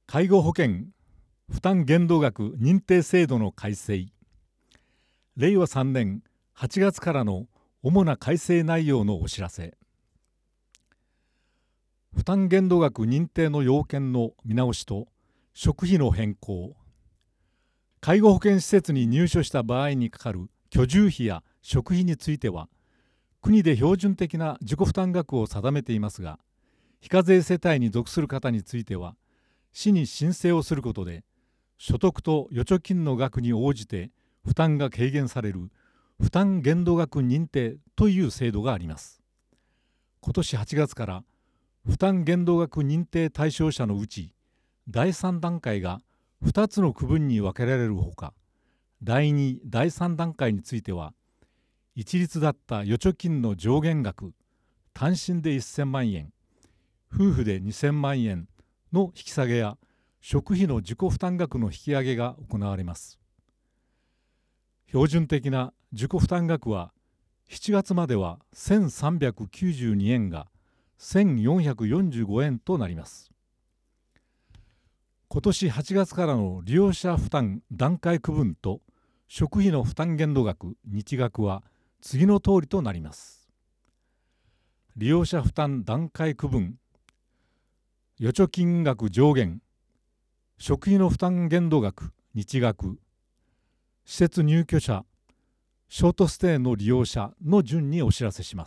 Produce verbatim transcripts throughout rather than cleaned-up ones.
介護保険負担限度額認定制度の改正。れいわさんねんはちがつからの主な改正内容のお知らせ。負担限度額認定の要件の見直しと食費の変更。介護保険施設に入所した場合にかかる居住費や食費については、国で標準的な自己負担額を定めていますが、非課税世帯に属する方については、市に申請をすることで、所得と預貯金の額に応じて負担が軽減される負担限度額認定という制度があります。今年はちがつから負担限度額認定対象者のうち、だいさん段階がふたつの区分に分けられるほか、だいに、だいさん段階については、一律だった預貯金の上限額、単身でせんまんえん、夫婦でにせんまんえんの引き下げや、食費の自己負担額の引き上げが行われます。標準的な自己負担額は、しちがつまではせんさんびゃくきゅうじゅうにえんがせんよんひゃくよんじゅうごえんとなります。今年はちがつからの利用者負担段階区分と食費の負担限度額日額は次の通りとなります。利用者負担段階区分、預貯金額上限、食費の負担限度額日額、施設入居者、ショートステイの利用者の順にお知らせします。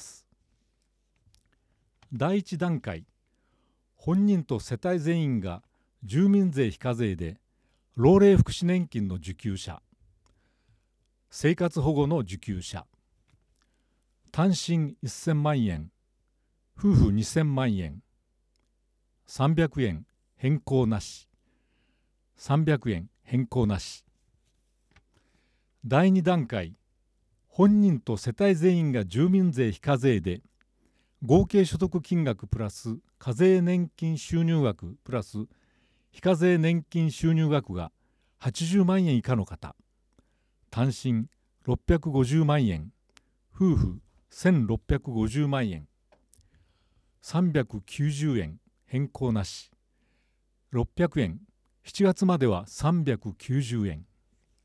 だいいち段階、本人と世帯全員が住民税非課税で老齢福祉年金の受給者、生活保護の受給者、単身せんまんえん、夫婦にせんまんえん、さんびゃくえん変更なし、さんびゃくえん変更なし。だいに段階、本人と世帯全員が住民税非課税で合計所得金額プラス課税年金収入額プラス非課税年金収入額がはちじゅうまんえん以下の方、単身ろっぴゃくごじゅうまんえん、夫婦せんろっぴゃくごじゅうまんえん、さんびゃくきゅうじゅうえん変更なし、ろっぴゃくえん、しちがつまではさんびゃくきゅうじゅうえん。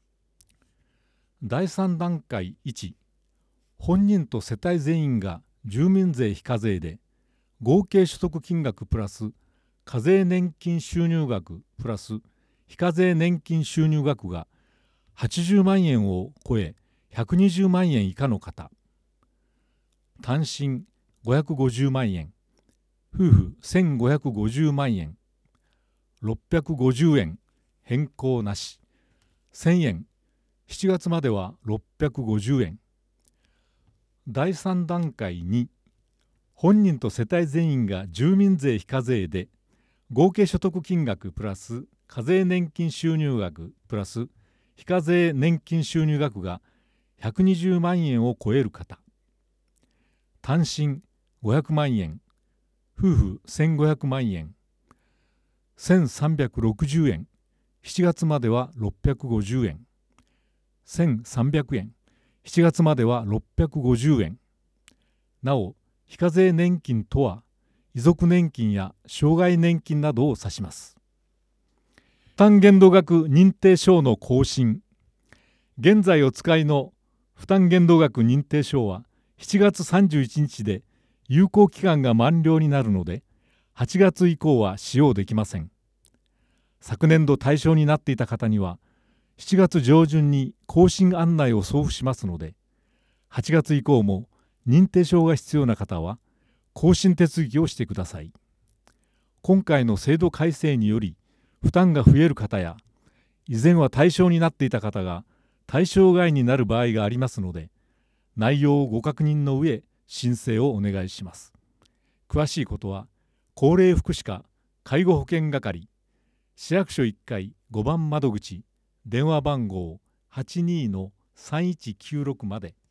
だいさん段階いち、本人と世帯全員が住民税非課税で合計所得金額プラス課税年金収入額プラス非課税年金収入額がはちじゅうまんえんを超えひゃくにじゅうまんえん以下の方、単身ごひゃくごじゅうまんえん、夫婦せんごひゃくごじゅうまんえん、ろっぴゃくごじゅうえん変更なし、せんえん、しちがつまではろっぴゃくごじゅうえん。だいさん段階に、本人と世帯全員が住民税非課税で合計所得金額プラス課税年金収入額プラス非課税年金収入額がひゃくにじゅうまんえんを超える方、単身ごひゃくまんえん、夫婦せんごひゃくまんえん、せんさんびゃくろくじゅうえん、しちがつまではろっぴゃくごじゅうえん、せんさんびゃくえん、しちがつまではろっぴゃくごじゅうえん。なお、非課税年金とは、遺族年金や障害年金などを指します。負担限度額認定証の更新。現在お使いの負担限度額認定証はしちがつさんじゅういちにちで有効期間が満了になるので、はちがつ以降は使用できません。昨年度対象になっていた方には、しちがつ上旬に更新案内を送付しますので、はちがつ以降も認定証が必要な方は更新手続きをしてください。今回の制度改正により負担が増える方や、以前は対象になっていた方が対象外になる場合がありますので、内容をご確認の上、申請をお願いします。詳しいことは、高齢福祉課介護保険係、市役所いっかいごばん窓口、電話番号 はちにーのさんいちきゅうろく まで。